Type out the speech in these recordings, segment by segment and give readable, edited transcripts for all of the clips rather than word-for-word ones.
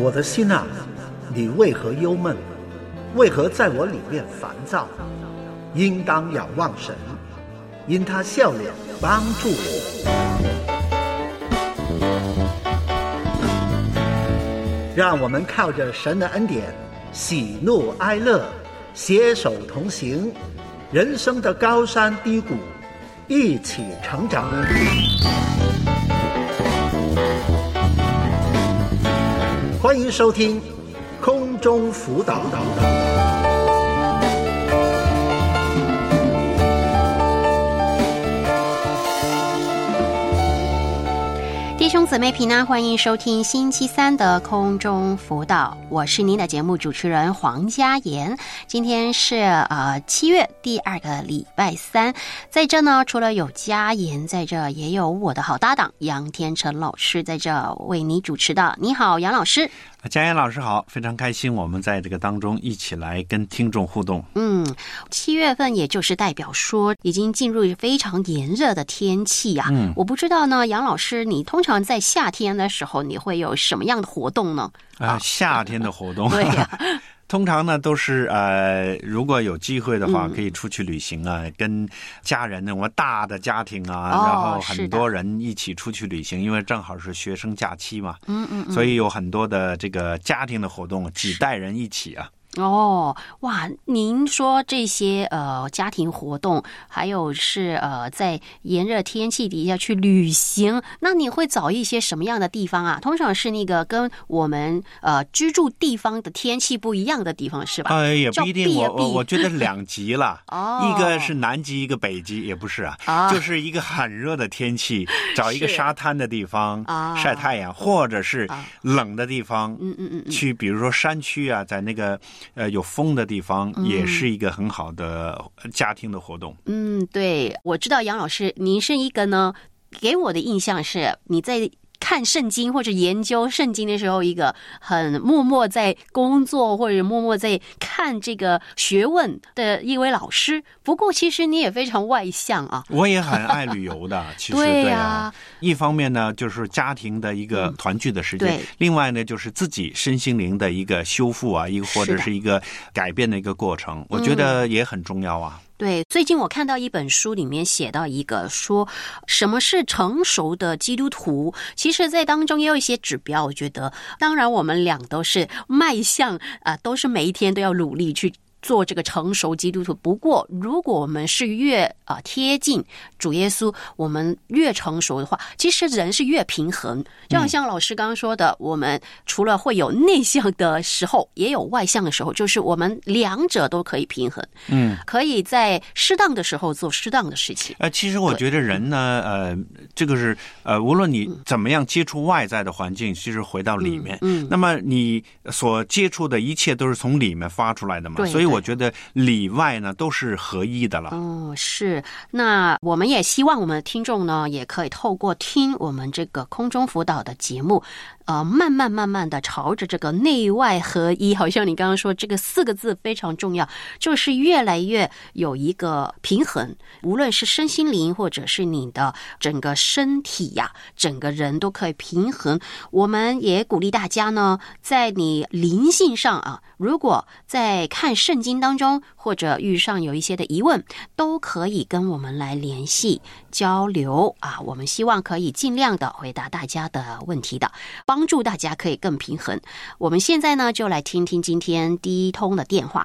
我的心啊，你为何忧闷？为何在我里面烦躁？应当仰望神，因他笑脸帮助我。让我们靠着神的恩典，喜怒哀乐，携手同行，人生的高山低谷，一起成长。欢迎收听空中辅导。 弟兄姊妹平安，欢迎收听星期三的空中辅导，我是您的节目主持人黄嘉妍。今天是7月第2个礼拜三，在这呢，除了有嘉妍在这，也有我的好搭档杨天成老师在这为你主持的。你好，杨老师。 嘉妍老师好，非常开心我们在这个当中一起来跟听众互动。 7月份也就是代表说已经进入非常炎热的天气啊。我不知道呢，杨老师，你通常在夏天的时候你会有什么样的活动呢？ 夏天的活动对呀通常呢都是如果有机会的话，可以出去旅行啊，跟家人那种大的家庭啊，然后很多人一起出去旅行，因为正好是学生假期嘛，所以有很多的这个家庭的活动，几代人一起啊。 哇，您说这些家庭活动，还有是在炎热天气底下去旅行，那你会找一些什么样的地方啊？通常是那个跟我们居住地方的天气不一样的地方是吧？ 也不一定，我觉得两极了一个是南极，一个北极，也不是就是一个很热的天气，找一个沙滩的地方晒太阳，或者是冷的地方去，比如说山区啊，在那个有风的地方，也是一个很好的家庭的活动。 对，我知道杨老师，您是一个呢，给我的印象是你在看圣经或者研究圣经的时候，一个很默默在工作或者默默在看这个学问的一位老师。不过其实你也非常外向啊。 我也很爱旅游的其实对啊，一方面呢就是家庭的一个团聚的时间，另外呢就是自己身心灵的一个修复啊，一个或者是一个改变的一个过程，我觉得也很重要啊。 对，最近我看到一本书里面写到一个说什么是成熟的基督徒，其实在当中也有一些指标，我觉得当然我们俩都是迈向都是每一天都要努力去做这个成熟基督徒。不过如果我们是越贴近主耶稣，我们越成熟的话，其实人是越平衡。就好像老师刚刚说的，我们除了会有内向的时候，也有外向的时候，就是我们两者都可以平衡。可以在适当的时候做适当的事情。 其实我觉得人呢这个是无论你怎么样接触外在的环境，其实回到里面那么你所接触的一切都是从里面发出来的嘛，所以我觉得里外呢都是合一的了。 是。那我们也希望我们的听众呢，也可以透过听我们这个空中辅导的节目，慢慢的朝着这个内外合一，好像你刚刚说这个4个字非常重要，就是越来越有一个平衡，无论是身心灵或者是你的整个身体呀，整个人都可以平衡。我们也鼓励大家呢，在你灵性上如果在看圣经当中或者遇上有一些的疑问，都可以跟我们来联系交流我们希望可以尽量的回答大家的问题的，帮助大家可以更平衡。我们现在呢就来听听今天第一通的电话。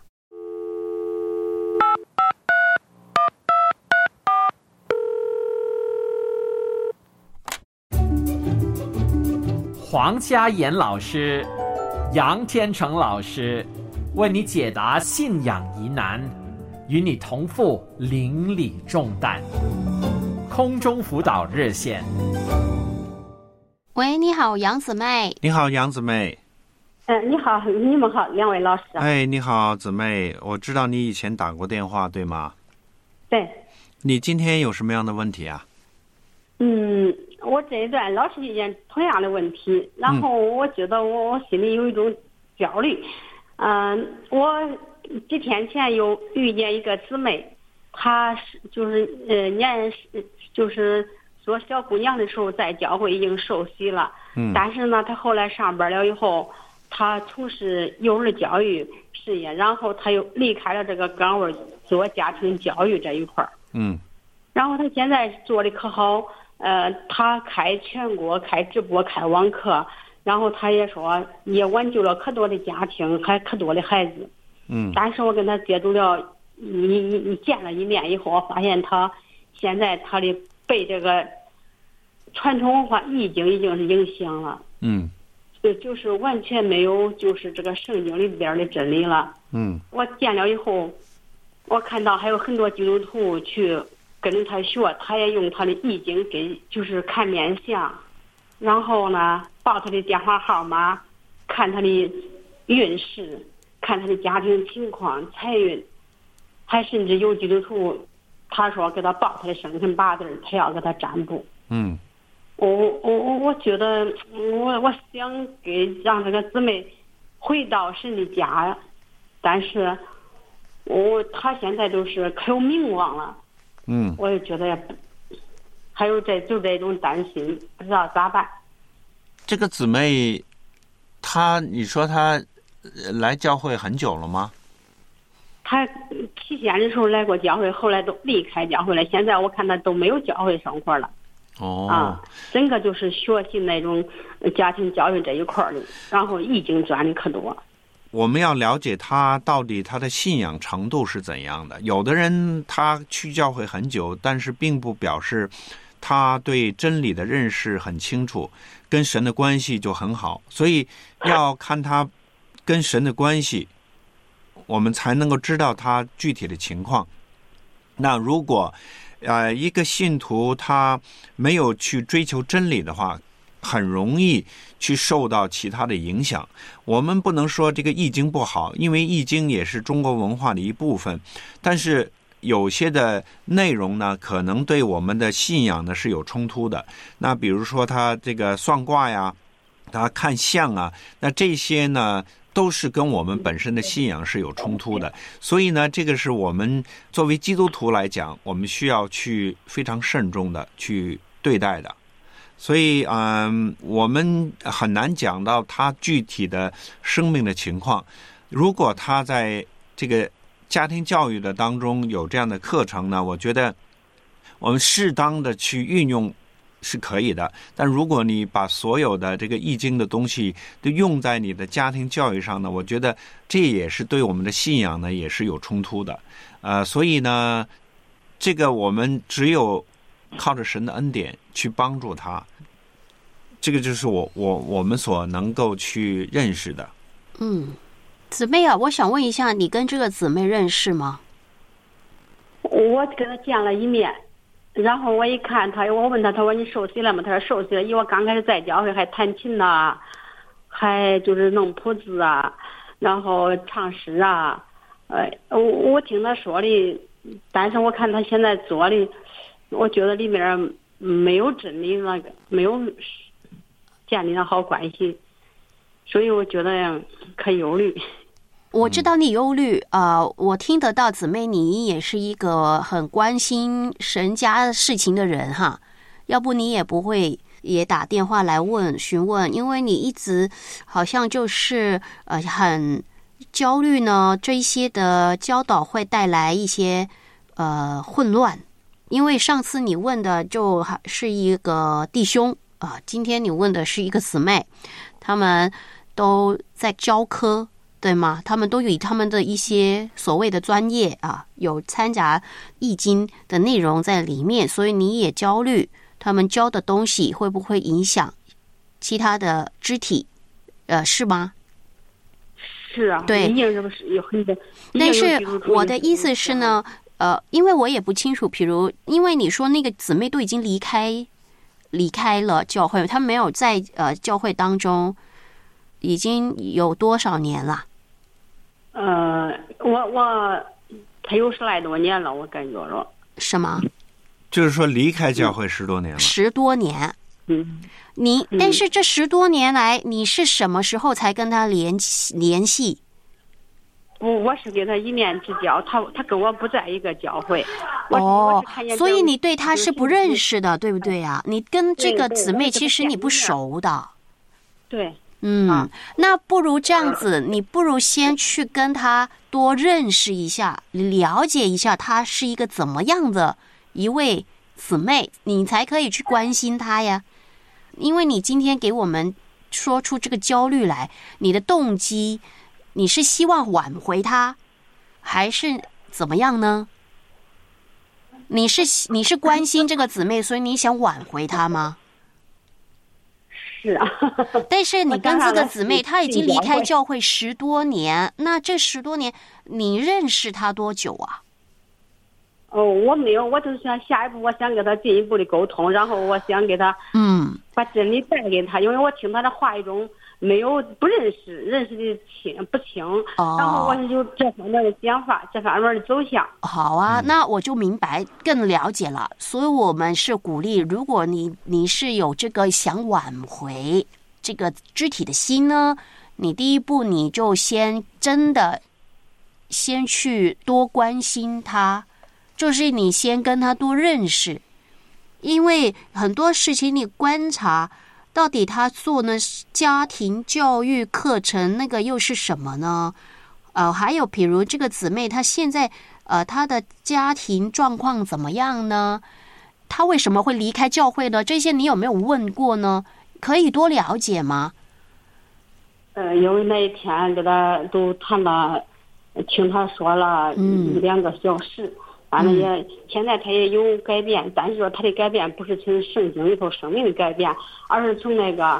黄嘉妍老师、杨天成老师为你解答信仰疑难，与你同负邻里重担。空中辅导热线。 喂，你好，杨姊妹。 你好，杨姊妹。 你好，你们好，两位老师。 你好，姊妹，我知道你以前打过电话，对吗？ 对。 你今天有什么样的问题啊？ 我这一段老是遇见同样的问题，然后我觉得我心里有一种焦虑。我几天前又遇见一个姊妹，她是就是就是做小姑娘的时候在教会已经受洗了，但是呢，她后来上班了以后， 他从事幼儿教育事业，然后他又离开了这个岗位，做家庭教育这一块儿。然后他现在做的可好，他全国开直播、开网课，然后他也说也挽救了可多的家庭，还可多的孩子。但是我跟他接触了，你见了一面以后，我发现他现在他的被这个传统文化已经是影响了。就是完全没有就是这个圣经里边的真理了。我见了以后，我看到还有很多基督徒去跟着他学，他也用他的易经给就是看面相，然后呢报他的电话号码，看他的运势，看他的家庭情况、财运，还甚至有基督徒他说给他报他的生辰八字，他要给他占卜。我觉得我想让这个姊妹回到神的家，但是他现在就是可有名望了。我也觉得还有这种担心，不知道咋办。 这个姊妹你说她来教会很久了吗？ 她提前的时候来过教会，后来都离开教会了，现在我看她都没有教会生活了。整个就是学习那种家庭教育这一块的，然后已经赚的可多。 我们要了解他到底他的信仰程度是怎样的。有的人他去教会很久，但是并不表示他对真理的认识很清楚，跟神的关系就很好。所以要看他跟神的关系，我们才能够知道他具体的情况。那如果一个信徒他没有去追求真理的话，很容易去受到其他的影响。我们不能说这个易经不好，因为易经也是中国文化的一部分，但是有些的内容呢，可能对我们的信仰呢是有冲突的。那比如说他这个算卦呀，他看相啊，那这些呢都是跟我们本身的信仰是有冲突的。所以呢，这个是我们作为基督徒来讲，我们需要去非常慎重的去对待的。所以我们很难讲到他具体的生命的情况。如果他在这个家庭教育的当中有这样的课程呢，我觉得我们适当的去运用是可以的。但如果你把所有的这个易经的东西都用在你的家庭教育上呢，我觉得这也是对我们的信仰呢也是有冲突的。所以呢，这个我们只有靠着神的恩典去帮助他，这个就是我们所能够去认识的。 姊妹啊，我想问一下，你跟这个姊妹认识吗？ 我跟她见了一面，然后我一看她，我问她，她说你受洗了吗？她说受洗了。因为我刚开始在教会还弹琴呐，还就是弄谱子啊，然后唱诗啊。我听她说的，但是我看她现在做的，我觉得里面没有真理那个，没有建立了好关系，所以我觉得可忧虑。 我知道你忧虑，我听得到姊妹你也是一个很关心神家事情的人哈，要不你也不会也打电话来询问，因为你一直好像就是很焦虑呢，这一些的教导会带来一些混乱。因为上次你问的就是一个弟兄今天你问的是一个姊妹，他们都在教科，对吗？他们都有他们的一些所谓的专业有掺杂易经的内容在里面，所以你也焦虑他们教的东西会不会影响其他的肢体，是吗？ 是啊， 对， 有很多。 但是我的意思是呢，因为我也不清楚，比如因为你说那个姊妹都已经离开了教会，她没有在教会当中已经有多少年了？ 他有10来多年了，我感觉了。 什么？ 就是说离开教会10多年了。 10多年。但是这10多年来，你是什么时候才跟他联系？ 我是给他一面之交，他跟我不在一个教会。 所以你对他是不认识的，对不对啊？你跟这个姊妹其实你不熟的。 对。 那不如这样子，你不如先去跟他多认识一下，了解一下他是一个怎么样的一位姊妹，你才可以去关心他呀。因为你今天给我们说出这个焦虑来，你的动机，你是希望挽回他，还是怎么样呢？你是关心这个姊妹，所以你想挽回她吗？ 是啊。 但是你跟这个姊妹，她已经离开教会10多年，那这10多年你认识她多久啊？ 我没有，我就是想下一步，我想跟她进一步的沟通，然后我想给她把真理带给她，因为我听她的话语中没有不认识，认识的不清，然后我就这方面的想法，这方面的走向。 好啊，那我就明白，更了解了。所以我们是鼓励，如果你是有这个想挽回这个肢体的心呢，你第一步你就真的先去多关心他，就是你先跟他多认识，因为很多事情你观察到底他做呢家庭教育课程那个又是什么呢？还有比如这个姊妹她现在她的家庭状况怎么样呢？她为什么会离开教会呢？这些你有没有问过呢？可以多了解吗？ 因为那一天跟他都谈了，听他说了1-2个小时，反正现在他也有改变，但是说他的改变不是从圣经里头生命的改变，而是从那个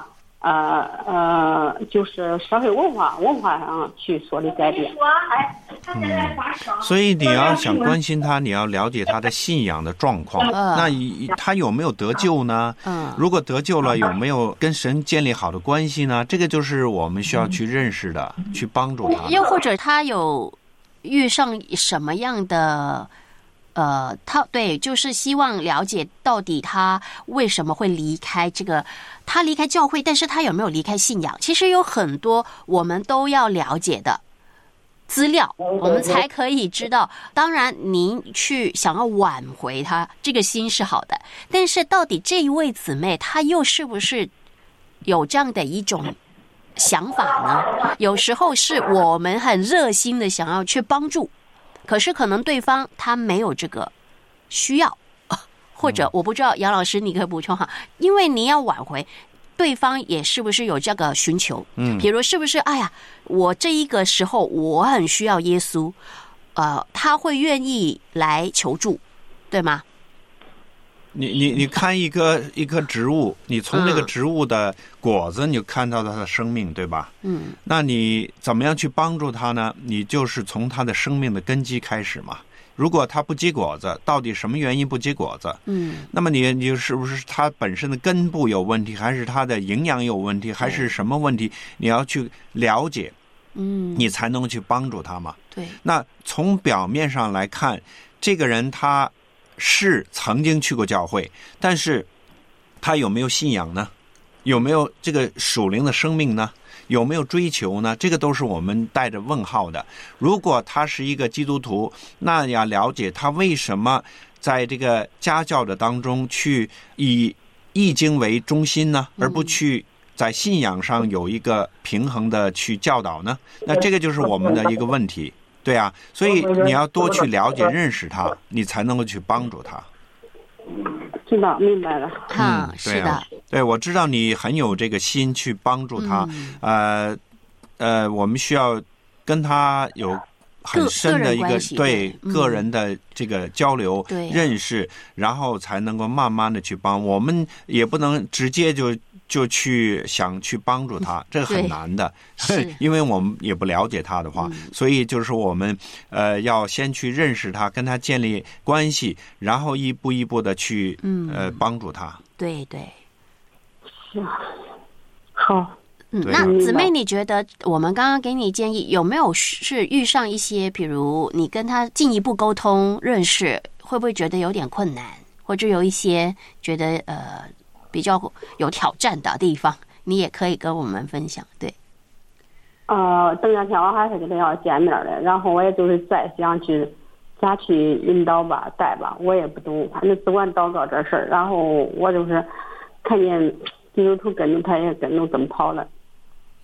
就是社会文化上去说的改变。 所以你要想关心他，你要了解他的信仰的状况。那他有没有得救呢？如果得救了，有没有跟神建立好的关系呢？这个就是我们需要去认识的，去帮助他。 又或者他有遇上什么样的就是希望了解到底他为什么会离开他离开教会，但是他有没有离开信仰？其实有很多我们都要了解的资料，我们才可以知道。当然您去想要挽回他，这个心是好的，但是到底这一位姊妹她又是不是有这样的一种想法呢？有时候是我们很热心的想要去帮助，可是可能对方他没有这个需要，或者我不知道杨老师你可以补充哈，因为你要挽回，对方也是不是有这个寻求？比如是不是我这一个时候我很需要耶稣，他会愿意来求助，对吗？ 你看一棵植物，你从那个植物的果子，你就看到它的生命，对吧？那你怎么样去帮助它呢？你就是从它的生命的根基开始嘛。如果它不结果子，到底什么原因不结果子？那么你是不是它本身的根部有问题，还是它的营养有问题，还是什么问题？你要去了解，你才能去帮助它嘛。 对。 那从表面上来看，这个人他是曾经去过教会，但是他有没有信仰呢？有没有这个属灵的生命呢？有没有追求呢？这个都是我们带着问号的。如果他是一个基督徒，那要了解他为什么在这个家教的当中去以易经为中心呢，而不去在信仰上有一个平衡的去教导呢？那这个就是我们的一个问题。对啊，所以你要多去了解认识他，你才能够去帮助他。 知道，明白了。 是的， 对，我知道你很有这个心去帮助他。我们需要跟他有很深的一个个人的这个交流、认识，然后才能够慢慢的去帮。我们也不能直接就去想去帮助他，这个很难的，因为我们也不了解他的话，所以就是我们要先去认识他，跟他建立关系，然后一步一步的去帮助他。 对， 是好。 那姊妹，你觉得我们刚刚给你建议，有没有是遇上一些，比如你跟他进一步沟通认识，会不会觉得有点困难，或者有一些觉得比较有挑战的地方，你也可以跟我们分享。对。 等两天我还是跟他要见面的，然后我也就是再想去咋去引导吧、带吧，我也不懂，反正只管祷告这事儿。然后我就是看见基督徒跟着他也跟着这么跑了。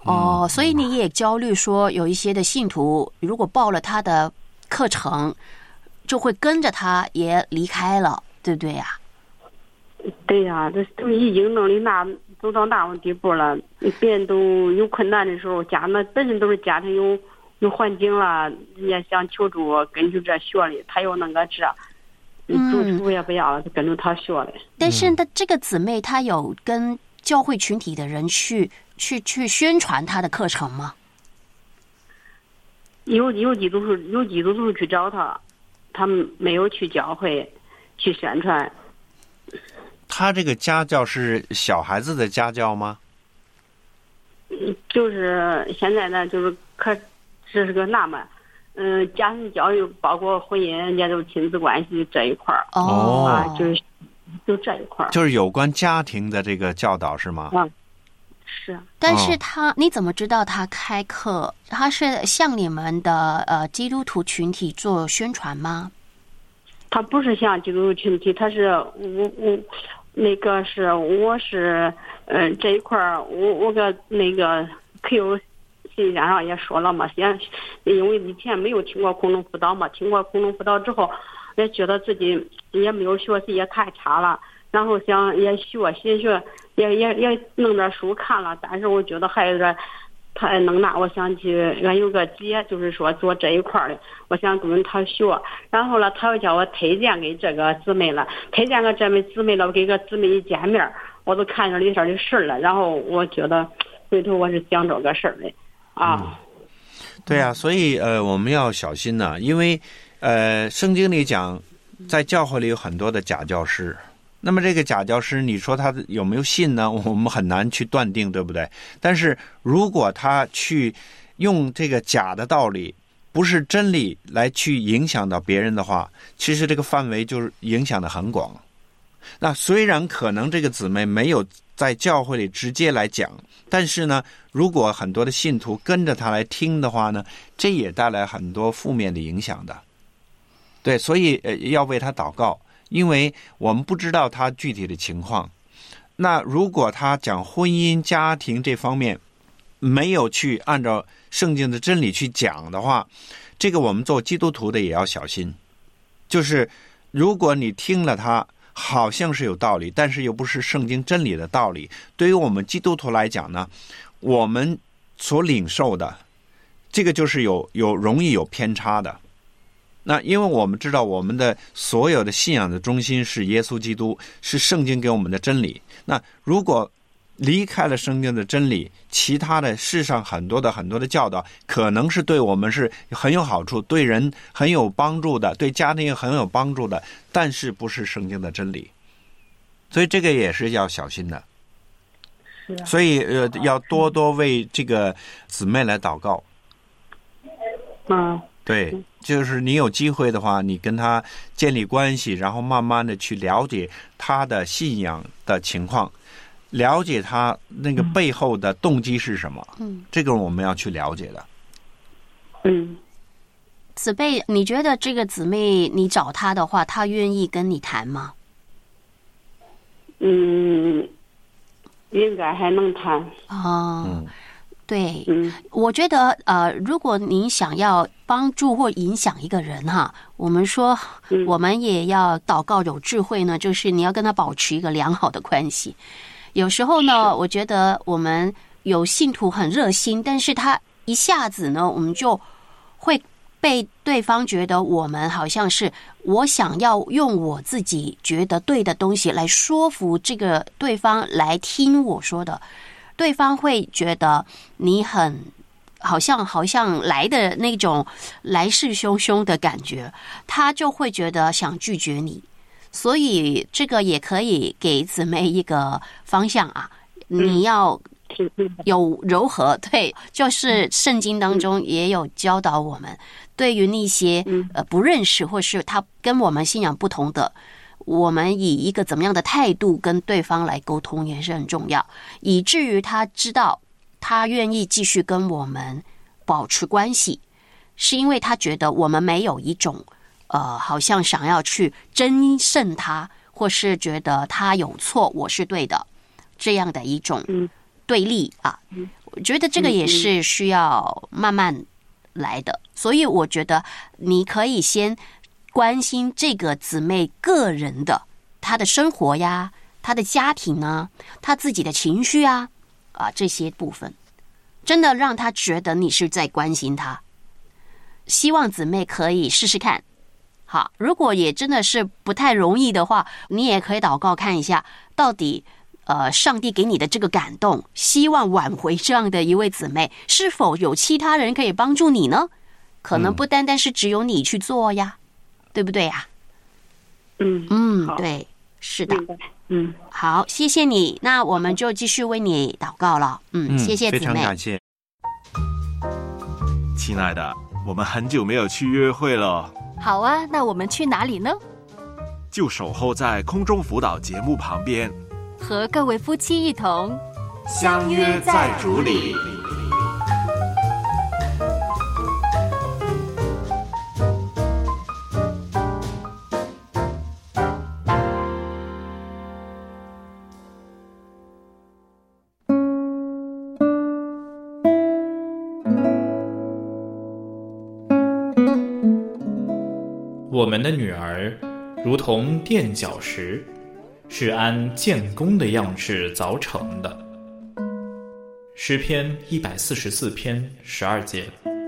哦，所以你也焦虑说，有一些的信徒如果报了他的课程，就会跟着他也离开了，对不对呀？ 对呀，这都已经走到那种地步了，别人都有困难的时候，那本身都是家庭有环境了，人家想求助，根据这学的，他又那个主也不要了，就跟着他学的。 但是这个姊妹她有跟教会群体的人去宣传她的课程吗？ 有几都是去找他们没有去教会去宣传。 他这个家教是小孩子的家教吗？ 就是现在呢，就是这是个那么，家庭教育包括婚姻，人家都亲子关系这一块儿。就这一块儿， 就是有关家庭的这个教导是吗？ 是。 但是你怎么知道他开课？他是向你们的基督徒群体做宣传吗？ 他不是向基督徒群体，他是我是这一块儿，我个那个 QQ 信箱上也说了嘛，因为以前没有听过空中辅导嘛，听过空中辅导之后，也觉得自己也没有学习也太差了，然后想也学，也弄点书看了，但是我觉得还有点太能拿，我想去，俺有个姐就是说做这一块的，我想跟他学，然后呢，他又叫我推荐给这个姊妹了，推荐给这位姊妹了，我给个姊妹一见面，我都看着里边的事了，然后我觉得回头我是想这个事儿的啊。 对啊，所以我们要小心呢，因为圣经里讲，在教会里有很多的假教师。那么这个假教师，你说他有没有信呢？我们很难去断定，对不对？但是如果他去用这个假的道理，不是真理来去影响到别人的话，其实这个范围就是影响的很广。那虽然可能这个姊妹没有在教会里直接来讲，但是呢，如果很多的信徒跟着他来听的话呢，这也带来很多负面的影响的。对，所以要为他祷告。因为我们不知道他具体的情况，那如果他讲婚姻家庭这方面没有去按照圣经的真理去讲的话，这个我们做基督徒的也要小心。就是如果你听了他好像是有道理，但是又不是圣经真理的道理，对于我们基督徒来讲呢，我们所领受的这个就是有容易有偏差的。那因为我们知道我们的所有的信仰的中心是耶稣基督，是圣经给我们的真理。那如果离开了圣经的真理，其他的世上很多的教导可能是对我们是很有好处，对人很有帮助的，对家庭也很有帮助的，但是不是圣经的真理，所以这个也是要小心的。所以要多多为这个姊妹来祷告。对，就是你有机会的话，你跟他建立关系，然后慢慢的去了解他的信仰的情况，了解他那个背后的动机是什么。这个我们要去了解的。 姊妹，你觉得这个姊妹你找她的话，她愿意跟你谈吗？ 应该还能谈。 对，我觉得如果您想要帮助或影响一个人哈，我们说我们也要祷告有智慧呢，就是你要跟他保持一个良好的关系。有时候呢，我觉得我们有信徒很热心，但是他一下子呢，我们就会被对方觉得我们好像是我想要用我自己觉得对的东西来说服这个对方来听我说的。对方会觉得你很好像来的那种来势汹汹的感觉，他就会觉得想拒绝你。所以这个也可以给姊妹一个方向啊，你要有柔和。对，就是圣经当中也有教导我们，对于那些不认识或是他跟我们信仰不同的，我们以一个怎么样的态度跟对方来沟通也是很重要，以至于他知道他愿意继续跟我们保持关系，是因为他觉得我们没有一种好像想要去争胜他，或是觉得他有错我是对的这样的一种对立啊。 我觉得这个也是需要慢慢来的，所以我觉得你可以先关心这个姊妹个人的她的生活呀，她的家庭啊，她自己的情绪啊，这些部分真的让她觉得你是在关心她。希望姊妹可以试试看。好，如果也真的是不太容易的话，你也可以祷告看一下，到底上帝给你的这个感动，希望挽回这样的一位姊妹，是否有其他人可以帮助你呢？可能不单单是只有你去做呀，对不对呀？对，是的。好，谢谢你，那我们就继续为你祷告了。谢谢姊妹， 非常感谢。 亲爱的，我们很久没有去约会了。 好啊，那我们去哪里呢？ 就守候在空中辅导节目旁边， 和各位夫妻一同相约在主里。 我们的女儿如同垫脚石，是按建功的样式凿成的。诗篇144篇12节。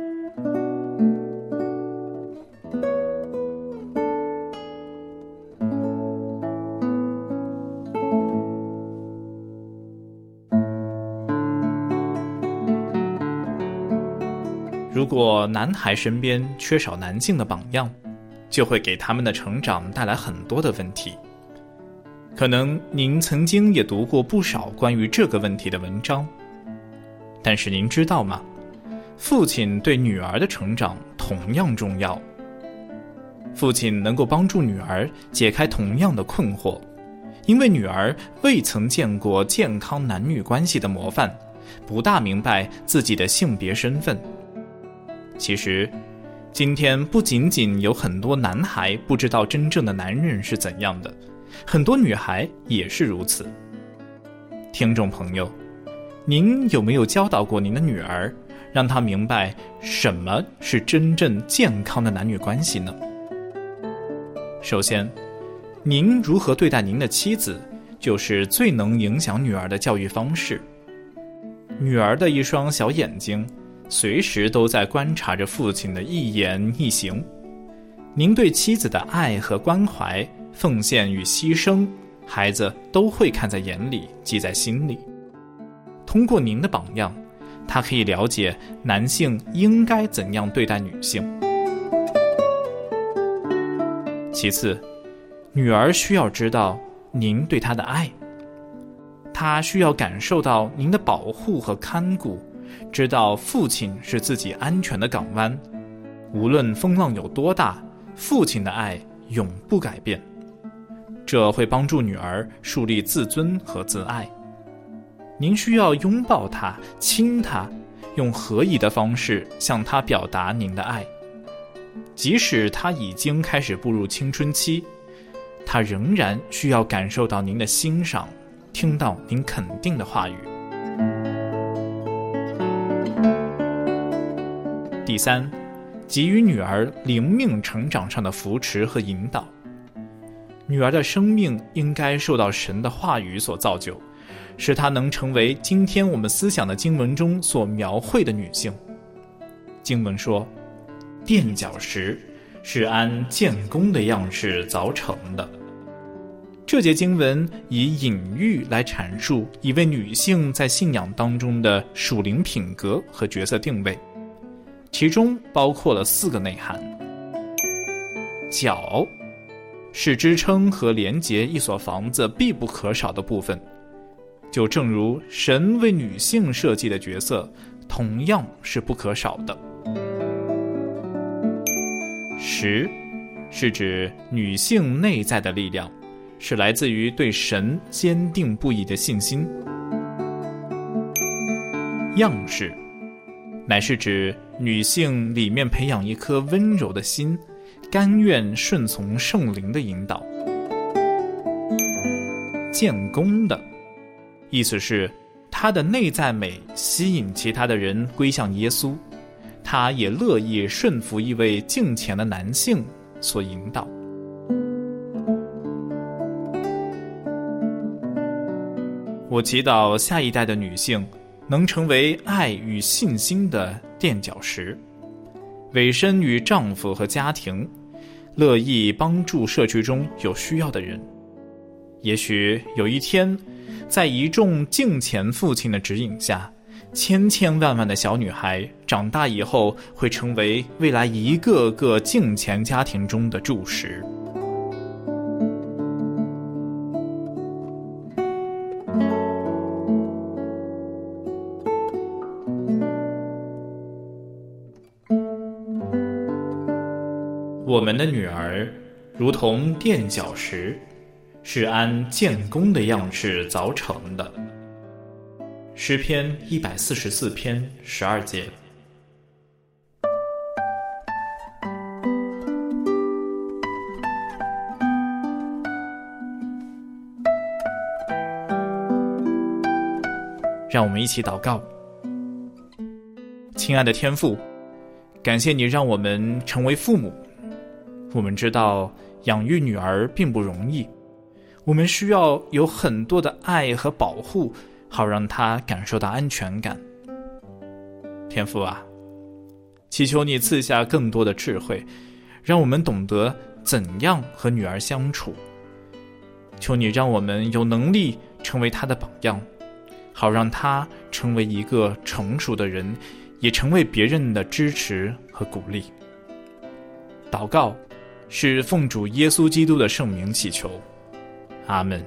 如果男孩身边缺少男性的榜样，就会给他们的成长带来很多的问题。可能您曾经也读过不少关于这个问题的文章，但是您知道吗？父亲对女儿的成长同样重要。父亲能够帮助女儿解开同样的困惑，因为女儿未曾见过健康男女关系的模范，不大明白自己的性别身份。其实今天不仅仅有很多男孩不知道真正的男人是怎样的，很多女孩也是如此。听众朋友，您有没有教导过您的女儿，让她明白什么是真正健康的男女关系呢？首先，您如何对待您的妻子，就是最能影响女儿的教育方式。女儿的一双小眼睛随时都在观察着父亲的一言一行，您对妻子的爱和关怀、奉献与牺牲，孩子都会看在眼里，记在心里。通过您的榜样，他可以了解男性应该怎样对待女性。其次，女儿需要知道您对她的爱，她需要感受到您的保护和看顾，知道父亲是自己安全的港湾，无论风浪有多大，父亲的爱永不改变。这会帮助女儿树立自尊和自爱。您需要拥抱她，亲她，用合宜的方式向她表达您的爱。即使她已经开始步入青春期，她仍然需要感受到您的欣赏，听到您肯定的话语。第三，给予女儿灵命成长上的扶持和引导。女儿的生命应该受到神的话语所造就，使她能成为今天我们思想的经文中所描绘的女性。经文说，垫脚石是按建功的样式凿成的。这节经文以隐喻来阐述一位女性在信仰当中的属灵品格和角色定位，其中包括了4个内涵。脚是支撑和连结一所房子必不可少的部分，就正如神为女性设计的角色同样是不可少的。石是指女性内在的力量，是来自于对神坚定不移的信心。样式乃是指女性里面培养一颗温柔的心，甘愿顺从圣灵的引导。建功的意思是，她他的内在美吸引其他的人归向耶稣，他也乐意顺服一位敬虔的男性所引导。我祈祷下一代的女性能成为爱与信心的垫脚石，委身于丈夫和家庭，乐意帮助社区中有需要的人。也许有一天，在一众敬虔父亲的指引下，千千万万的小女孩长大以后会成为未来一个个敬虔家庭中的柱石。我们的女儿如同垫脚石，是按建功的样式凿成的。诗篇144篇12节。让我们一起祷告。亲爱的天父，感谢你让我们成为父母。我们知道养育女儿并不容易，我们需要有很多的爱和保护，好让她感受到安全感。天父啊，祈求你赐下更多的智慧，让我们懂得怎样和女儿相处。求你让我们有能力成为她的榜样，好让她成为一个成熟的人，也成为别人的支持和鼓励。祷告是奉主耶稣基督的圣名祈求，阿们。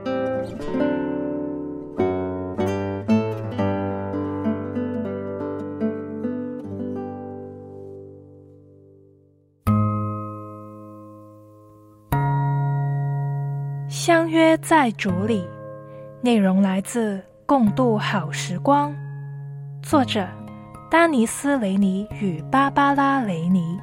相约在主里，内容来自《共度好时光》，作者丹尼斯·雷尼与芭芭拉·雷尼。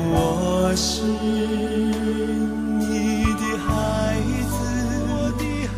我是你的孩子，我的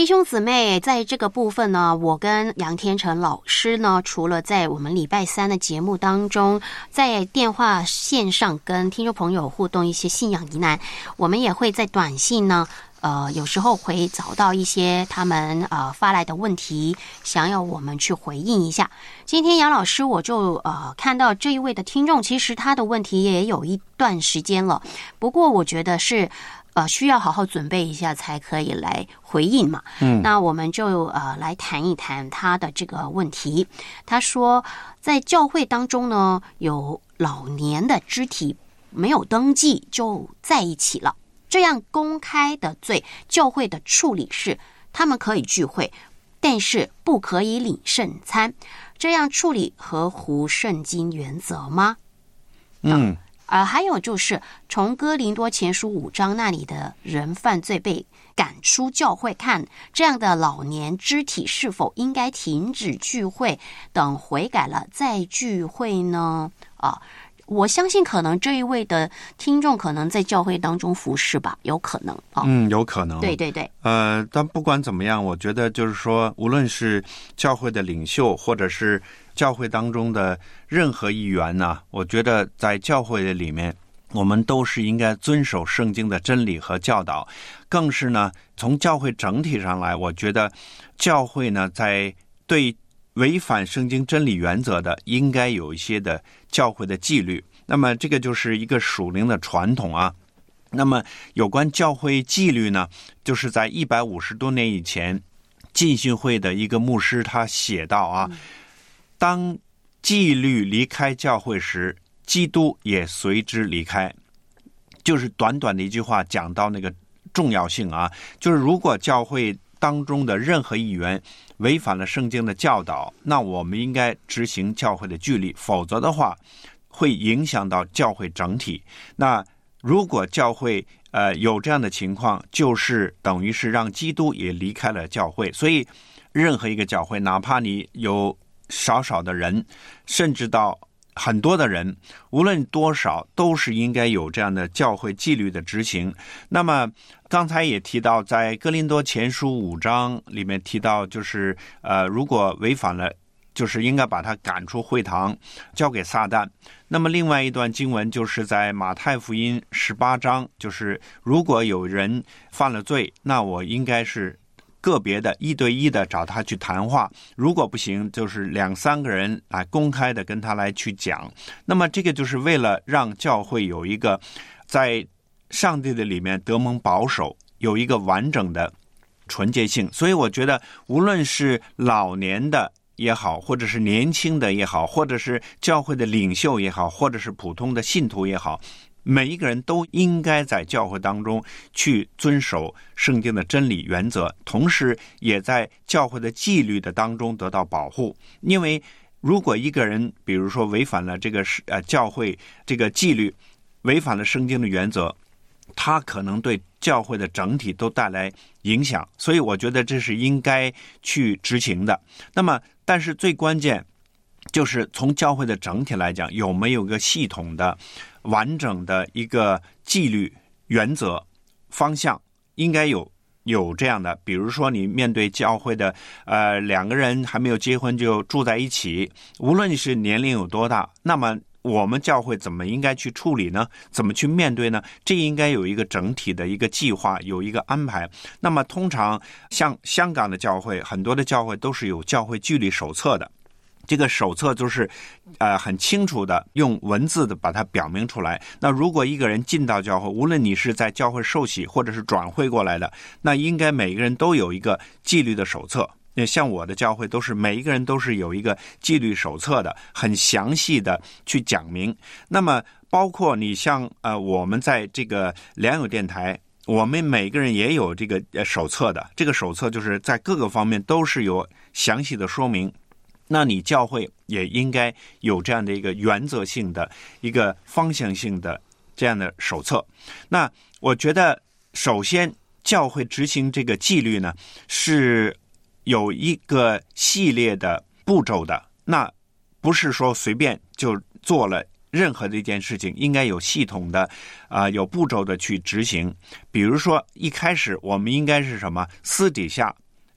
弟兄姊妹，在这个部分呢，我跟杨天成老师呢，除了在我们礼拜三的节目当中，在电话线上跟听众朋友互动一些信仰疑难，我们也会在短信呢有时候会找到一些他们发来的问题，想要我们去回应一下。今天杨老师我就看到这一位的听众，其实他的问题也有一段时间了，不过我觉得是需要好好准备一下才可以来回应嘛。那我们就来谈一谈他的这个问题。他说，在教会当中呢，有老年的肢体没有登记就在一起了。这样公开的罪，教会的处理是他们可以聚会，但是不可以领圣餐。这样处理合乎圣经原则吗？还有就是从哥林多前书5章那里的人犯罪被赶出教会，看这样的老年肢体是否应该停止聚会，等悔改了再聚会呢？我相信可能这一位的听众可能在教会当中服侍吧，有可能。 有可能。 对对对。 但不管怎么样，我觉得就是说，无论是教会的领袖，或者是教会当中的任何一员呢，我觉得在教会的里面，我们都是应该遵守圣经的真理和教导。更是呢，从教会整体上来，我觉得教会呢，在对违反圣经真理原则的，应该有一些的教会的纪律。那么这个就是一个属灵的传统啊。那么有关教会纪律呢，就是在150多年以前，浸信会的一个牧师他写道啊，当纪律离开教会时，基督也随之离开。就是短短的一句话讲到那个重要性啊，就是如果教会当中的任何一员违反了圣经的教导，那我们应该执行教会的纪律，否则的话会影响到教会整体。那如果教会有这样的情况，就是等于是让基督也离开了教会。所以任何一个教会，哪怕你有少少的人，甚至到很多的人，无论多少，都是应该有这样的教会纪律的执行。那么刚才也提到，在哥林多前书5章里面提到，就是如果违反了，就是应该把他赶出会堂，交给撒旦。那么另外一段经文就是在马太福音18章，就是如果有人犯了罪，那我应该是个别的1对1的找他去谈话，如果不行，就是2、3个人来公开的跟他来去讲。那么这个就是为了让教会有一个在上帝的里面得蒙保守，有一个完整的纯洁性。所以我觉得无论是老年的也好，或者是年轻的也好，或者是教会的领袖也好，或者是普通的信徒也好，每一个人都应该在教会当中去遵守圣经的真理原则，同时也在教会的纪律的当中得到保护。因为如果一个人比如说违反了这个教会这个纪律，违反了圣经的原则，他可能对教会的整体都带来影响。所以我觉得这是应该去执行的。那么但是最关键就是从教会的整体来讲，有没有一个系统的完整的一个纪律原则方向，应该有这样的。比如说你面对教会的2个人还没有结婚就住在一起，无论你是年龄有多大，那么我们教会怎么应该去处理呢？怎么去面对呢？这应该有一个整体的一个计划，有一个安排。那么通常像香港的教会，很多的教会都是有教会纪律手册的。这个手册就是很清楚的用文字的把它表明出来。那如果一个人进到教会，无论你是在教会受洗或者是转会过来的，那应该每个人都有一个纪律的手册。像我的教会都是每一个人都是有一个纪律手册的，很详细的去讲明。那么包括你像我们在这个良友电台，我们每个人也有这个手册的。这个手册就是在各个方面都是有详细的说明。那你教会也应该有这样的一个原则性的一个方向性的这样的手册。那我觉得首先教会执行这个纪律呢，是有一个系列的步骤的，那不是说随便就做了任何的一件事情，应该有系统的有步骤的去执行。比如说一开始我们应该是什么？私底下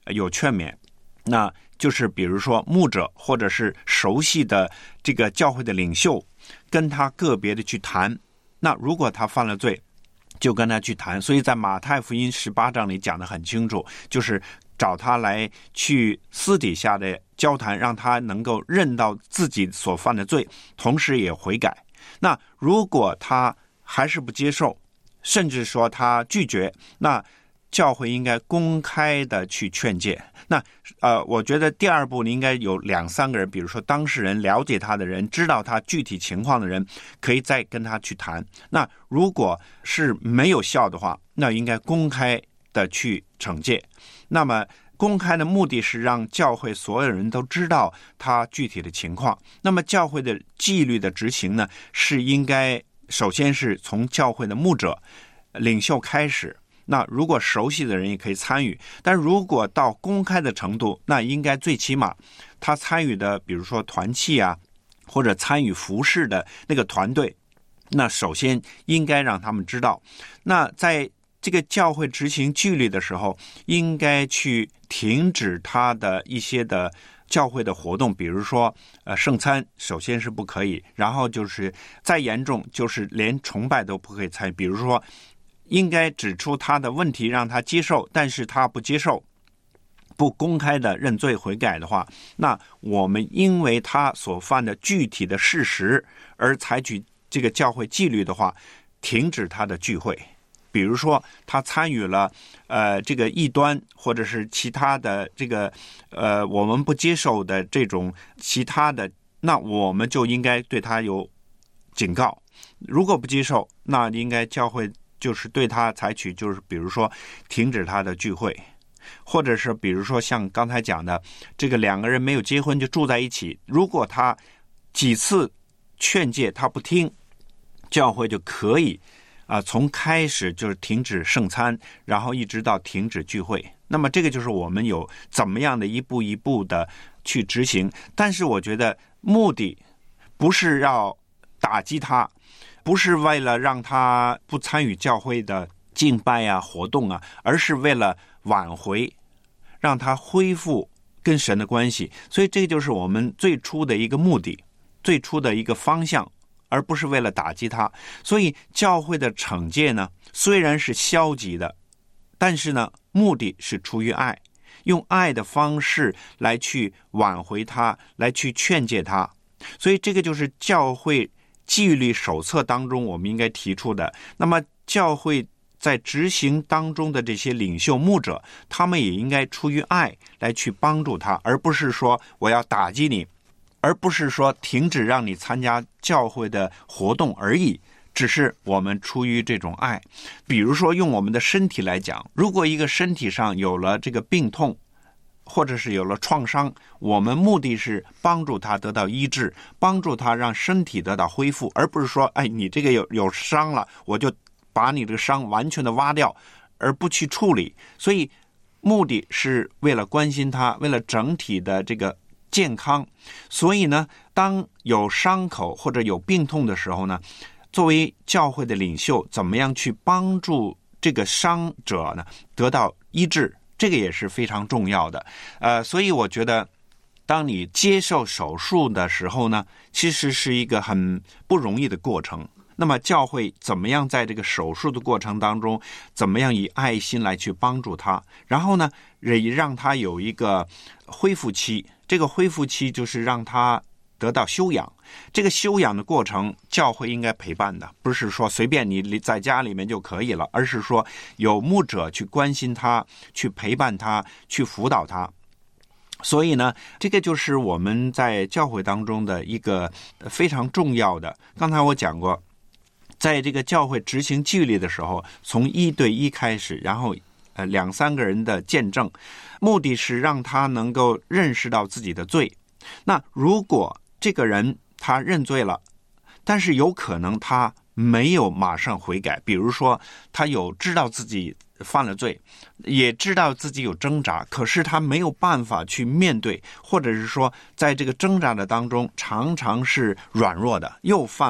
有劝勉，那就是比如说牧者或者是熟悉的这个教会的领袖，跟他个别的去谈。那如果他犯了罪，就跟他去谈。所以在马太福音18章里讲得很清楚，就是找他来去私底下的交谈，让他能够认到自己所犯的罪，同时也悔改。那如果他还是不接受，甚至说他拒绝，那教会应该公开的去劝诫。那我觉得第二步你应该有2-3个人，比如说当事人、了解他的人、知道他具体情况的人，可以再跟他去谈。那如果是没有效的话，那应该公开的去惩戒。那么公开的目的是让教会所有人都知道他具体的情况。那么教会的纪律的执行呢，是应该首先是从教会的牧者、领袖开始。那如果熟悉的人也可以参与，但如果到公开的程度，那应该最起码他参与的比如说团契啊，或者参与服事的那个团队，那首先应该让他们知道。那在这个教会执行纪律的时候，应该去停止他的一些的教会的活动，比如说圣餐首先是不可以，然后就是再严重就是连崇拜都不可以参与。比如说应该指出他的问题让他接受，但是他不接受，不公开的认罪悔改的话，那我们因为他所犯的具体的事实而采取这个教会纪律的话，停止他的聚会。比如说他参与了这个异端，或者是其他的这个我们不接受的这种其他的，那我们就应该对他有警告。如果不接受，那应该教会就是对他采取，就是比如说停止他的聚会，或者是比如说像刚才讲的这个2个人没有结婚就住在一起，如果他几次劝诫他不听，教会就可以从开始就是停止圣餐，然后一直到停止聚会。那么这个就是我们有怎么样的一步一步的去执行。但是我觉得目的不是要打击他，不是为了让他不参与教会的敬拜啊活动啊，而是为了挽回，让他恢复跟神的关系。所以这就是我们最初的一个目的，最初的一个方向，而不是为了打击他。所以教会的惩戒呢，虽然是消极的，但是呢目的是出于爱，用爱的方式来去挽回他，来去劝诫他。所以这个就是教会纪律手册当中我们应该提出的。那么教会在执行当中的这些领袖牧者，他们也应该出于爱来去帮助他，而不是说我要打击你，而不是说停止让你参加教会的活动而已，只是我们出于这种爱。比如说用我们的身体来讲，如果一个身体上有了这个病痛，或者是有了创伤，我们目的是帮助他得到医治，帮助他让身体得到恢复，而不是说你这个有伤了，我就把你这个伤完全的挖掉，而不去处理。所以目的是为了关心他，为了整体的这个健康。所以呢，当有伤口或者有病痛的时候呢，作为教会的领袖，怎么样去帮助这个伤者呢得到医治，这个也是非常重要的。所以我觉得当你接受手术的时候呢，其实是一个很不容易的过程。那么教会怎么样在这个手术的过程当中，怎么样以爱心来去帮助他，然后呢也让他有一个恢复期。这个恢复期就是让他得到休养，这个休养的过程教会应该陪伴的，不是说随便你在家里面就可以了，而是说有牧者去关心他，去陪伴他，去辅导他。所以呢，这个就是我们在教会当中的一个非常重要的。刚才我讲过，在这个教会执行纪律的时候，从1对1开始，然后2-3个人的见证，目的是让他能够认识到自己的罪。那如果这个人他认罪了，但是有可能他没有马上悔改，比如说他有知道自己犯了罪，也知道自己有挣扎，可是他没有办法去面对，或者是说在这个挣扎的当中常常是软弱的，又犯了，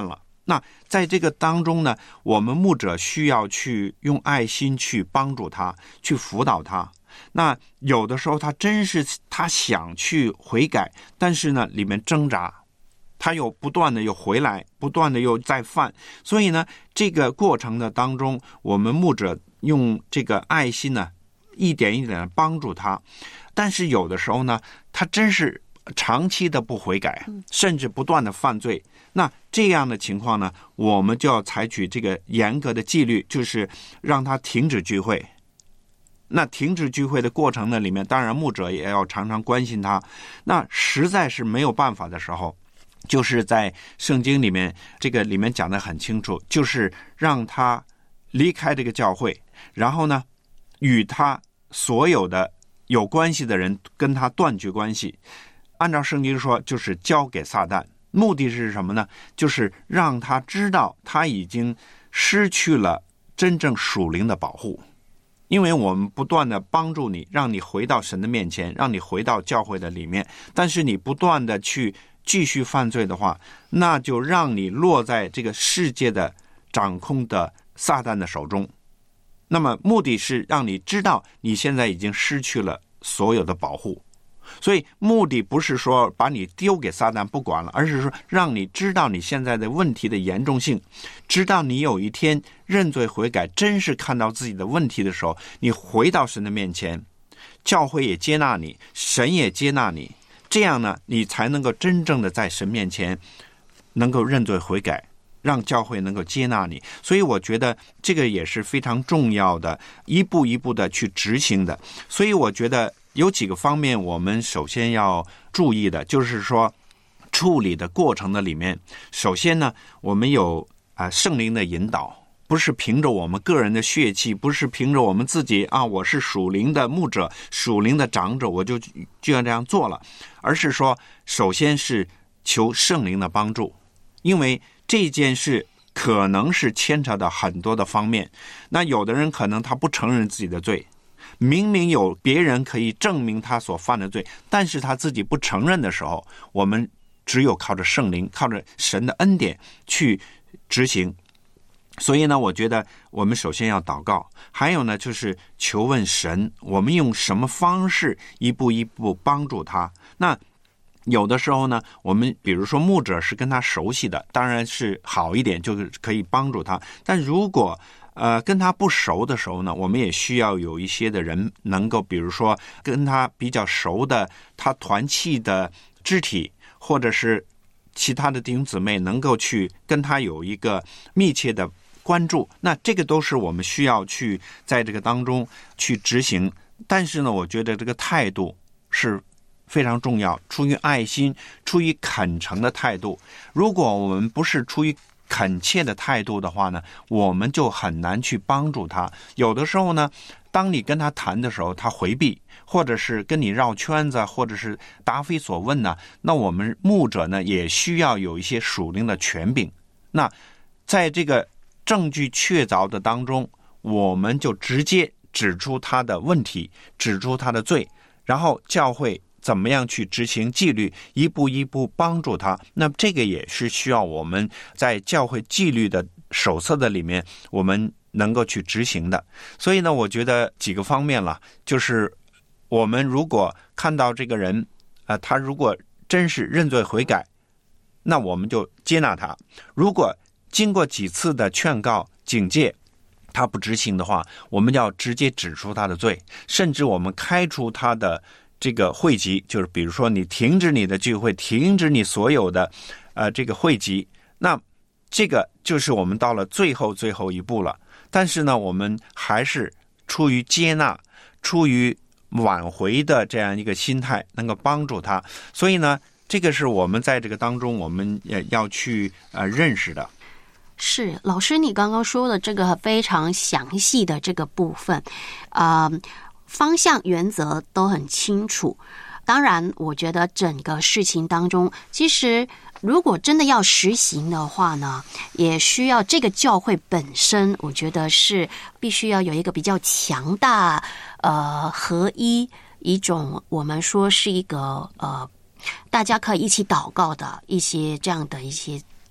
那在这个当中呢，我们牧者需要去用爱心去帮助他，去辅导他。那有的时候他真是他想去悔改，但是呢里面挣扎，他又不断的又回来，不断的又再犯。所以呢这个过程的当中，我们牧者用这个爱心呢一点一点的帮助他。但是有的时候呢他真是长期的不悔改，甚至不断的犯罪，那这样的情况呢，我们就要采取这个严格的纪律，就是让他停止聚会。那停止聚会的过程呢里面，当然牧者也要常常关心他。那实在是没有办法的时候，就是在圣经里面这个里面讲得很清楚，就是让他离开这个教会，然后呢与他所有的有关系的人跟他断绝关系。按照圣经说，就是交给撒旦。目的是什么呢？就是让他知道他已经失去了真正属灵的保护。因为我们不断的帮助你，让你回到神的面前，让你回到教会的里面，但是你不断的去继续犯罪的话，那就让你落在这个世界的掌控的撒旦的手中。那么目的是让你知道你现在已经失去了所有的保护。所以目的不是说把你丢给撒旦不管了，而是说让你知道你现在的问题的严重性，知道你有一天认罪悔改，真是看到自己的问题的时候，你回到神的面前，教会也接纳你，神也接纳你，这样呢你才能够真正的在神面前能够认罪悔改，让教会能够接纳你。所以我觉得这个也是非常重要的，一步一步的去执行的。所以我觉得有几个方面我们首先要注意的，就是说处理的过程的里面，首先呢我们有圣灵的引导，不是凭着我们个人的血气，不是凭着我们自己我是属灵的牧者，属灵的长者，我就要这样做了，而是说首先是求圣灵的帮助。因为这件事可能是牵扯到很多的方面，那有的人可能他不承认自己的罪，明明有别人可以证明他所犯的罪，但是他自己不承认的时候，我们只有靠着圣灵，靠着神的恩典去执行。所以呢我觉得我们首先要祷告，还有呢就是求问神，我们用什么方式一步一步帮助他。那有的时候呢我们比如说牧者是跟他熟悉的，当然是好一点，就是可以帮助他。但如果跟他不熟的时候呢，我们也需要有一些的人能够，比如说跟他比较熟的他团契的肢体，或者是其他的弟兄姊妹能够去跟他有一个密切的关注。那这个都是我们需要去在这个当中去执行。但是呢我觉得这个态度是非常重要，出于爱心，出于恳诚的态度。如果我们不是出于恳切的态度的话呢，我们就很难去帮助他。有的时候呢当你跟他谈的时候，他回避，或者是跟你绕圈子，或者是答非所问呢，那我们牧者呢也需要有一些属灵的权柄。那在这个证据确凿的当中，我们就直接指出他的问题，指出他的罪，然后教会怎么样去执行纪律，一步一步帮助他。那这个也是需要我们在教会纪律的手册的里面我们能够去执行的。所以呢我觉得几个方面了，就是我们如果看到这个人他如果真是认罪悔改，那我们就接纳他。如果经过几次的劝告警戒他不执行的话，我们要直接指出他的罪，甚至我们开除他的这个会籍，就是比如说你停止你的聚会，停止你所有的这个会籍。那这个就是我们到了最后一步了。但是呢我们还是出于接纳，出于挽回的这样一个心态，能够帮助他。所以呢这个是我们在这个当中我们也要去认识的。 是，老师你刚刚说的这个非常详细的这个部分方向原则都很清楚。当然我觉得整个事情当中，其实如果真的要实行的话呢，也需要这个教会本身，我觉得是必须要有一个比较强大合一，一种我们说是一个大家可以一起祷告的一些这样的一些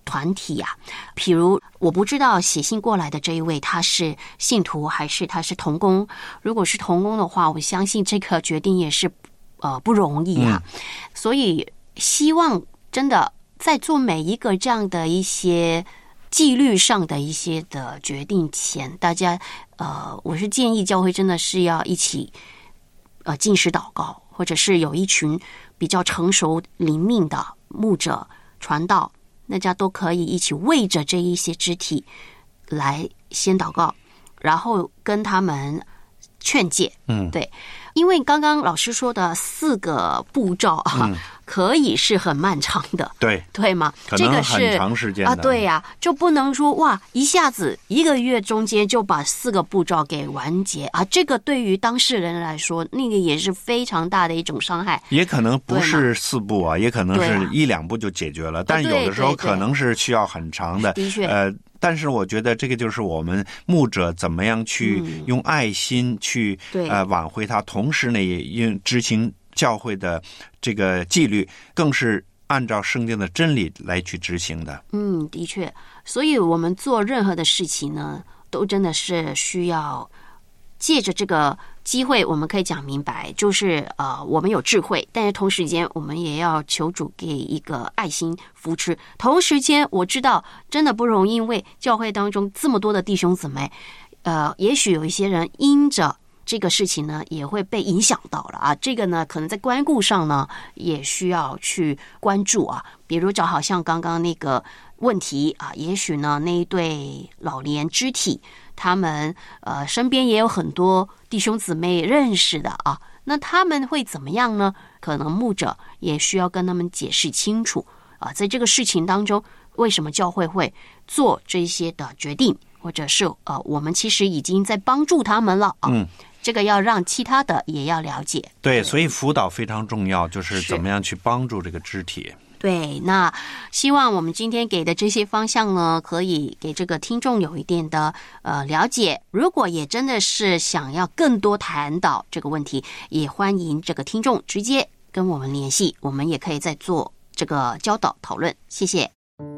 团体啊，譬如我不知道写信过来的这一位他是信徒还是他是同工，如果是同工的话，我相信这个决定也是不容易啊。所以希望真的在做每一个这样的一些纪律上的一些的决定前，大家我是建议教会真的是要一起禁食祷告，或者是有一群比较成熟灵命的牧者传道，大家都可以一起为着这一些肢体来先祷告，然后跟他们劝诫。对，因为刚刚老师说的4个步骤啊，可以是很漫长的，对吗？ 可能很长时间的对呀，就不能说哇一下子1个月中间就把4个步骤给完结啊，这个对于当事人来说，那个也是非常大的一种伤害。 也可能不是4步啊，也可能是1、2步就解决了，但有的时候可能是需要很长的。 的确， 但是我觉得这个就是我们牧者怎么样去用爱心去挽回他，同时呢也用执行教会的这个纪律，更是按照圣经的真理来去执行的。 的确，所以我们做任何的事情呢，都真的是需要借着这个机会，我们可以讲明白，就是我们有智慧，但是同时间我们也要求主给一个爱心扶持。同时间我知道真的不容易，因为教会当中这么多的弟兄姊妹，也许有一些人因着这个事情呢也会被影响到了啊，这个呢可能在关顾上呢也需要去关注啊。比如就好像刚刚那个问题啊，也许呢那一对老年肢体，他们身边也有很多弟兄姊妹认识的啊，那他们会怎么样呢？可能牧者也需要跟他们解释清楚啊，在这个事情当中，为什么教会会做这些的决定，或者是我们其实已经在帮助他们了啊。这个要让其他的也要了解。 对，所以辅导非常重要，就是怎么样去帮助这个肢体。 对，那希望我们今天给的这些方向呢，可以给这个听众有一点的了解。如果也真的是想要更多谈到这个问题，也欢迎这个听众直接跟我们联系，我们也可以再做这个教导讨论。谢谢。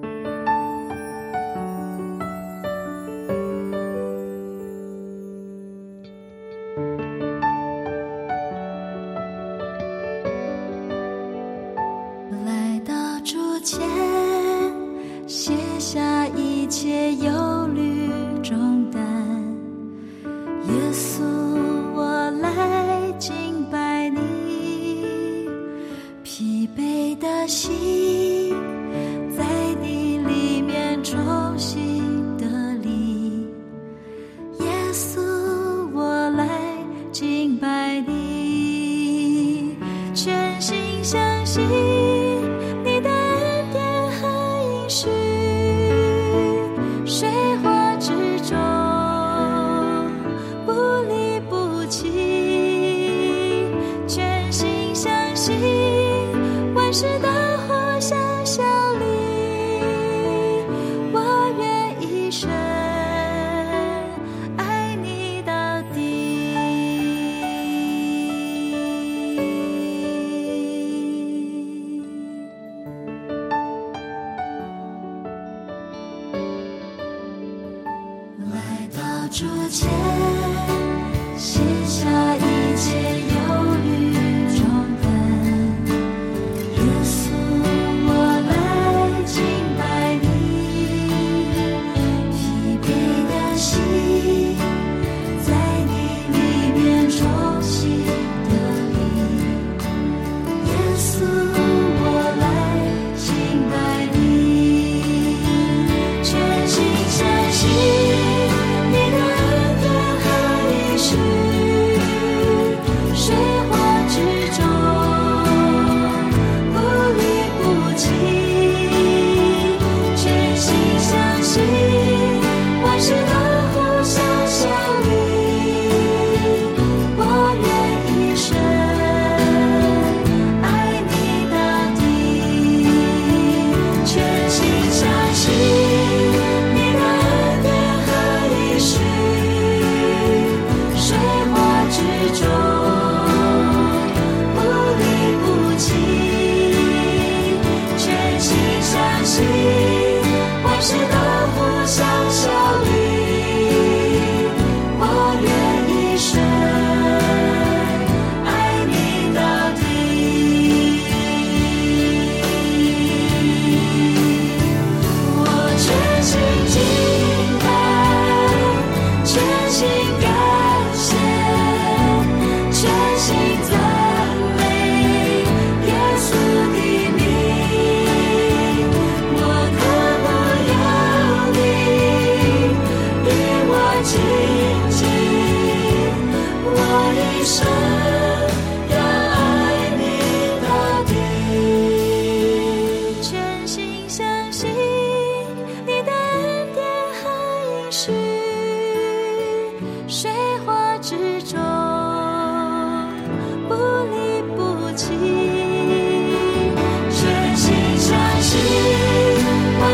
卸下一切忧虑重担，耶稣，我来敬拜你，疲惫的心在你里面重新得力，耶稣，我来敬拜你，全心相信你的水火之中不离不弃，全心相信万事都互相效力，我愿一生爱你到底。主前卸下一切忧虑重担，耶稣，我来敬拜你，疲惫的心在你里面重新得力，耶稣，我来敬拜你，全心相信你的恩典和应许。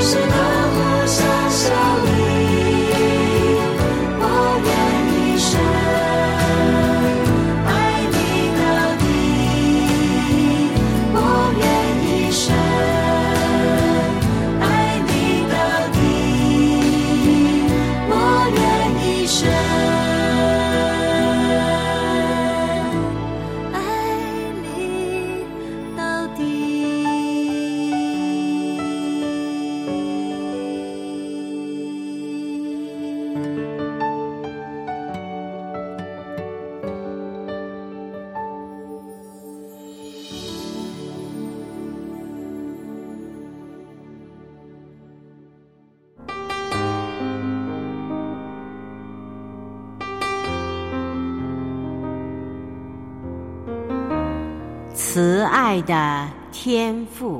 慈爱的天父。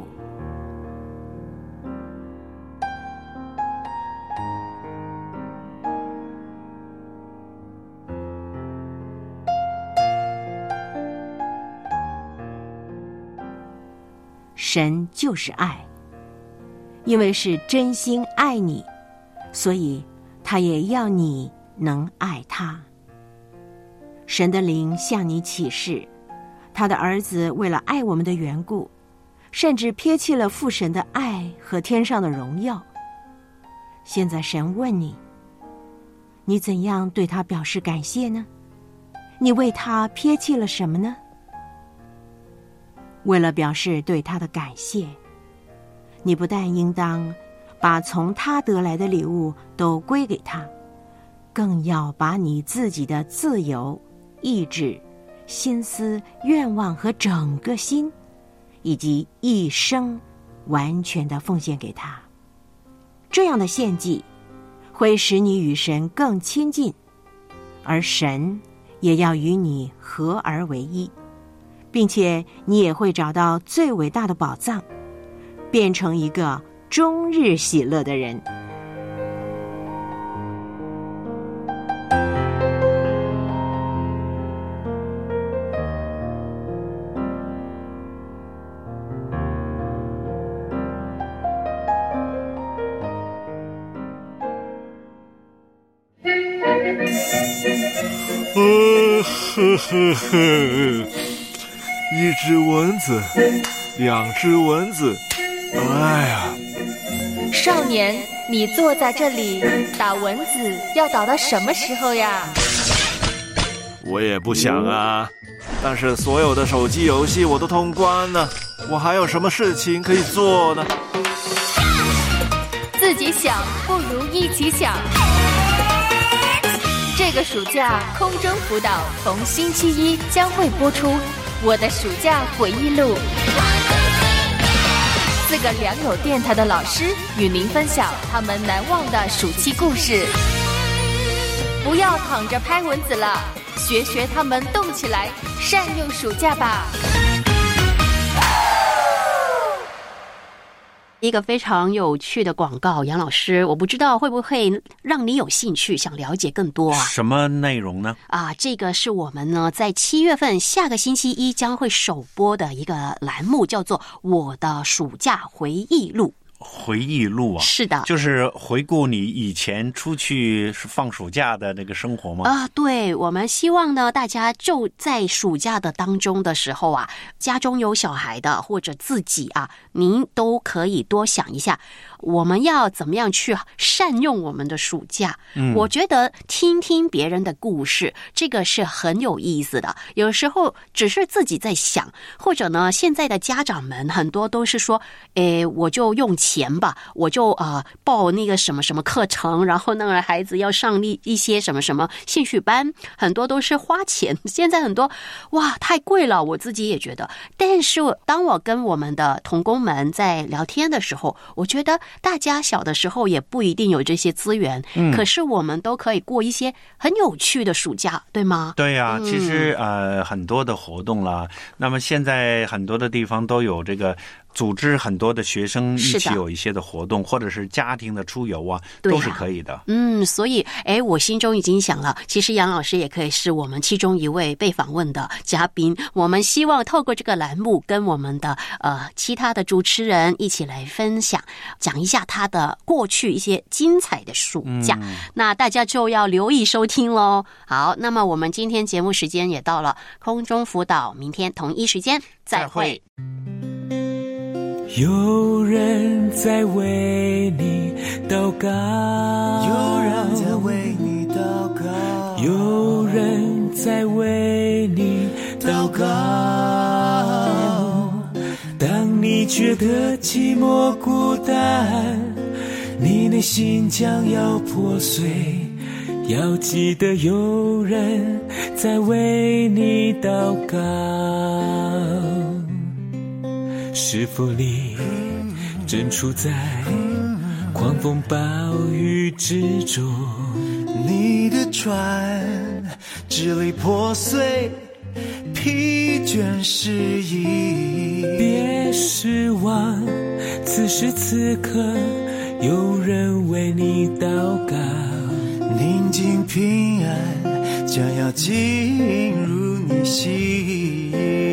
神就是爱，因为是真心爱你，所以他也要你能爱他。神的灵向你启示，他的儿子为了爱我们的缘故，甚至撇弃了父神的爱和天上的荣耀。现在神问你，你怎样对他表示感谢呢？你为他撇弃了什么呢？为了表示对他的感谢，你不但应当把从他得来的礼物都归给他，更要把你自己的自由、意志、心思、愿望和整个心，以及一生完全的奉献给他。这样的献祭会使你与神更亲近，而神也要与你合而为一，并且你也会找到最伟大的宝藏，变成一个终日喜乐的人。 一只蚊子，两只蚊子，哎呀！ 少年，你坐在这里打蚊子，要打到什么时候呀？ 我也不想啊，但是所有的手机游戏我都通关了，我还有什么事情可以做呢？ 自己想不如一起想。这个暑假空中辅导逢星期一将会播出《我的暑假回忆录》，4个良友电台的老师与您分享他们难忘的暑期故事。不要躺着拍蚊子了，学学他们动起来，善用暑假吧。 一个非常有趣的广告，杨老师，我不知道会不会让你有兴趣，想了解更多啊？ 什么内容呢？ 这个是我们呢在7月份下个星期一将会首播的一个栏目，叫做《我的暑假回忆录》。 回忆录啊， 是的， 就是回顾你以前出去放暑假的那个生活吗？ 对，我们希望呢，大家就在暑假的当中的时候啊，家中有小孩的或者自己啊，您都可以多想一下，我们要怎么样去善用我们的暑假。我觉得听听别人的故事，这个是很有意思的。有时候只是自己在想，或者呢，现在的家长们很多都是说，我就用钱吧，我就报那个什么什么课程，然后那个孩子要上一些什么什么兴趣班，很多都是花钱。现在很多哇太贵了，我自己也觉得。但是当我跟我们的同工们在聊天的时候，我觉得大家小的时候也不一定有这些资源，可是我们都可以过一些很有趣的暑假，对吗？ 对呀，其实很多的活动啦，那么现在很多的地方都有这个组织很多的学生一起有一些的活动，或者是家庭的出游啊，都是可以的。 所以我心中已经想了，其实杨老师也可以是我们其中一位被访问的嘉宾。我们希望透过这个栏目，跟我们的其他的主持人一起来分享，讲一下他的过去一些精彩的暑假。那大家就要留意收听咯。好，那么我们今天节目时间也到了，空中辅导明天同一时间再会。 有人在为你祷告， 有人在为你祷告， 有人在为你祷告。当你觉得寂寞孤单，你内心将要破碎，要记得有人在为你祷告。是否你正处在狂风暴雨之中？ 你的船支离破碎，疲倦失意。 别失望，此时此刻有人为你祷告。 宁静平安将要进入你心。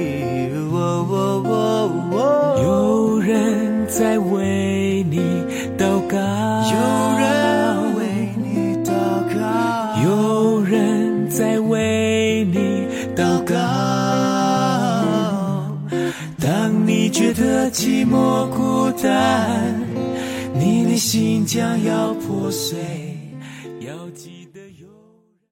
有人在为你祷告， 有人为你祷告， 有人在为你祷告。当你觉得寂寞孤单，你内心将要破碎，要记